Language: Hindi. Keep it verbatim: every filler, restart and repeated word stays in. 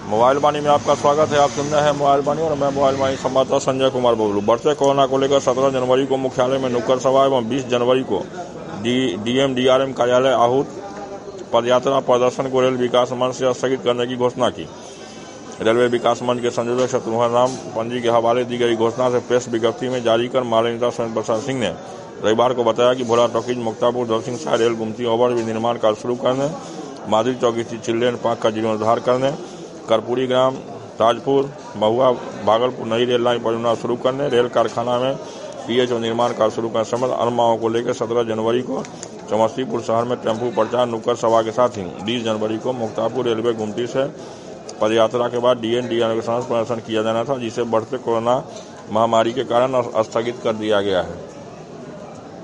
मोबाइल वाणी में आपका स्वागत है। आप सुन रहे हैं मोबाइल वाणी और मैं मोबाइल वाणी संवाददाता संजय कुमार बबलू। बढ़ते कोरोना को लेकर सत्रह जनवरी को मुख्यालय में नुक्कड़ सभा एवं बीस जनवरी को डीएम डीआरएम कार्यालय आहूत पदयात्रा प्रदर्शन को रेल विकास मंच से स्थगित करने की घोषणा की। रेलवे विकास मंच के संयोजक शत्रुघ्न राम पंजी के हवाले दी गई घोषणा से प्रेस विज्ञप्ति में जारी कर माले नेता सुरेंद्र प्रसाद सिंह ने रविवार को बताया कि भोला टॉकीज मुक्तापुर दलसिंह सराय रेल गुमती ओवर निर्माण कार्य शुरू करने, माधुरी चौकी स्थित चिल्ड्रेन पार्क का जीर्णोद्धार करने, कर्पूरी ग्राम ताजपुर महुआ भागलपुर नई रेल लाइन परियोजना शुरू करने, रेल कारखाना में पीएचओ निर्माण कार्य शुरू करने समेत अन्य मांगों को लेकर सत्रह जनवरी को समस्तीपुर शहर में टेम्पू प्रचार नुक्कड़ सभा के साथ ही बीस जनवरी को मुक्तापुर रेलवे गुमती से पदयात्रा के बाद डीएन डीआरएम के साथ प्रदर्शन किया जाना था, जिसे बढ़ते कोरोना महामारी के कारण स्थगित कर दिया गया है।